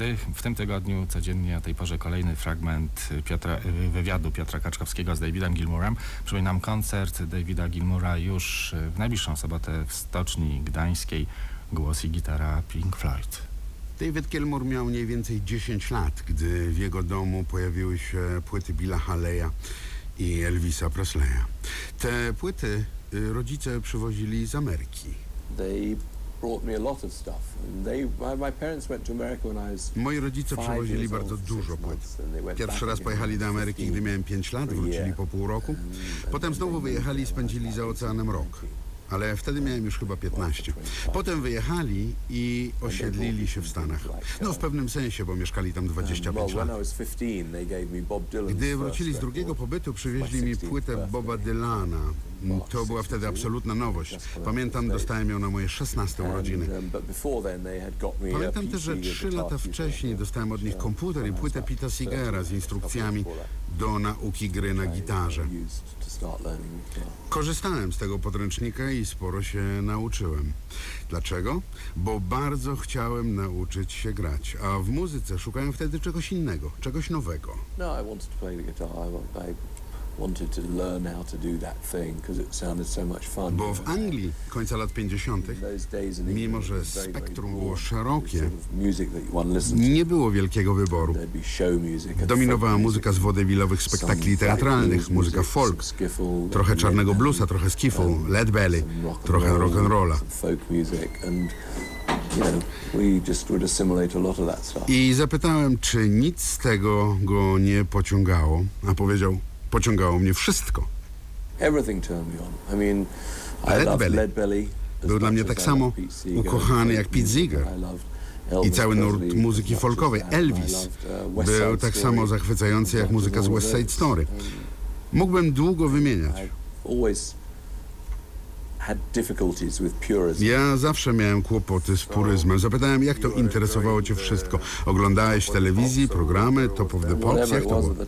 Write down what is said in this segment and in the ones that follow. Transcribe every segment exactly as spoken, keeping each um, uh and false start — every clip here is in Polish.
płyty. W tym tygodniu codziennie o tej porze kolejny fragment Piotra, wywiadu Piotra Kaczkowskiego z Davidem Gilmourem. Przypominam, koncert Davida Gilmoura już w najbliższą sobotę w Stoczni Gdańskiej. Głos i gitara Pink Floyd. David Gilmour miał mniej więcej dziesięć lat, gdy w jego domu pojawiły się płyty Billa Haleya i Elvisa Presleya. Te płyty rodzice przywozili z Ameryki. Moi rodzice przywozili bardzo dużo płyt. Pierwszy raz pojechali do Ameryki, gdy miałem pięć lat, wrócili po pół roku. Potem znowu wyjechali i spędzili za oceanem rok. Ale wtedy miałem już chyba piętnaście. Potem wyjechali i osiedlili się w Stanach. No w pewnym sensie, bo mieszkali tam dwadzieścia pięć lat. Gdy wrócili z drugiego pobytu, przywieźli mi płytę Boba Dylana. To była wtedy absolutna nowość. Pamiętam, dostałem ją na moje szesnaste urodziny. Pamiętam też, że trzy lata wcześniej dostałem od nich komputer i płytę Pita Seegera z instrukcjami do nauki gry na gitarze. Korzystałem z tego podręcznika i sporo się nauczyłem. Dlaczego? Bo bardzo chciałem nauczyć się grać, a w muzyce szukałem wtedy czegoś innego, czegoś nowego. Bo w Anglii końca lat pięćdziesiątych, mimo że spektrum było szerokie, nie było wielkiego wyboru. Dominowała muzyka z waudevillowych spektakli teatralnych, muzyka folk, trochę czarnego bluesa, trochę skiffu, Lead Belly, trochę rock'n'rolla. I zapytałem, czy nic z tego go nie pociągało, a powiedział: pociągało mnie wszystko. Lead Belly był dla mnie tak samo ukochany jak Pete Seeger i cały nurt muzyki folkowej. Elvis był tak samo zachwycający jak muzyka z West Side Story. Mógłbym długo wymieniać. Ja zawsze miałem kłopoty z puryzmem. Zapytałem, jak to interesowało cię wszystko? Oglądałeś telewizji, programy, Top of the Pops? Jak to było?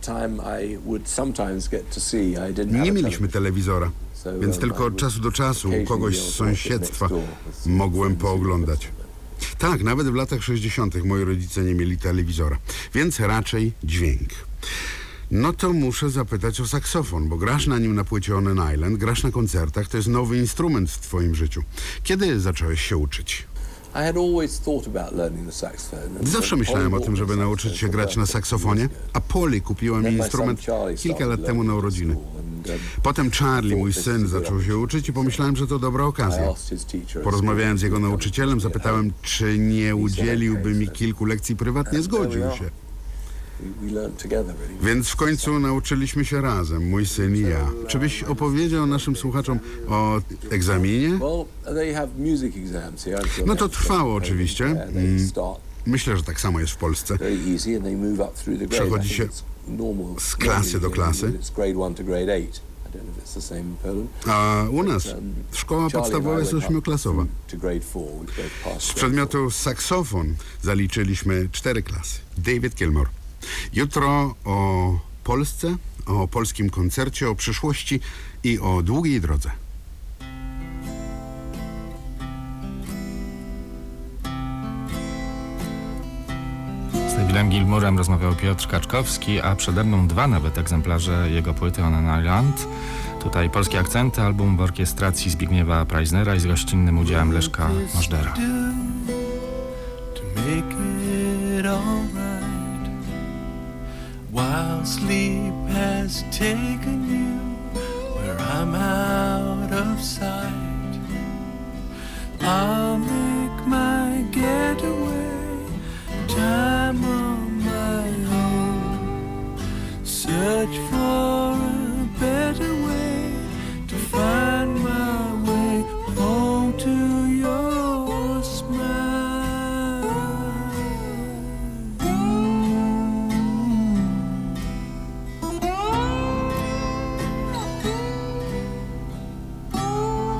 Nie mieliśmy telewizora, więc tylko od czasu do czasu u kogoś z sąsiedztwa mogłem pooglądać. Tak, nawet w latach sześćdziesiątych moi rodzice nie mieli telewizora, więc raczej dźwięk. No to muszę zapytać o saksofon, bo grasz na nim na płycie On an Island, grasz na koncertach, to jest nowy instrument w twoim życiu. Kiedy zacząłeś się uczyć? Zawsze myślałem o tym, żeby nauczyć się grać na saksofonie, a Polly kupiła mi instrument kilka lat temu na urodziny. Potem Charlie, mój syn, zaczął się uczyć i pomyślałem, że to dobra okazja. Porozmawiałem z jego nauczycielem, zapytałem, czy nie udzieliłby mi kilku lekcji prywatnie, zgodził się. Więc w końcu nauczyliśmy się razem, mój syn i ja. Czy byś opowiedział naszym słuchaczom o egzaminie? No to trwało oczywiście. Myślę, że tak samo jest w Polsce. Przechodzi się z klasy do klasy. A u nas szkoła podstawowa jest ośmioklasowa. Z przedmiotu saksofon zaliczyliśmy cztery klasy. David Gilmour. Jutro o Polsce, o polskim koncercie, o przyszłości i o długiej drodze. Z Davidem Gilmourem rozmawiał Piotr Kaczkowski, a przede mną dwa nawet egzemplarze jego płyty On an Island. Tutaj polskie akcenty, album w orkiestracji Zbigniewa Preisnera i z gościnnym udziałem Leszka Możdżera. While sleep has taken you where I'm out of sight, I'll make my getaway, time on my own, search for a better way to find my way home to your smile. Oh,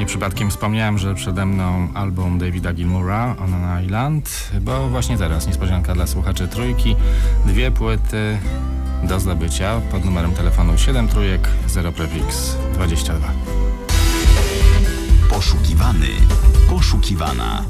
Nie przypadkiem wspomniałem, że przede mną album Davida Gilmoura, On an Island, bo właśnie teraz niespodzianka dla słuchaczy Trójki. Dwie płyty do zdobycia pod numerem telefonu siedem trójek zero prefix dwadzieścia dwa. Poszukiwany, poszukiwana.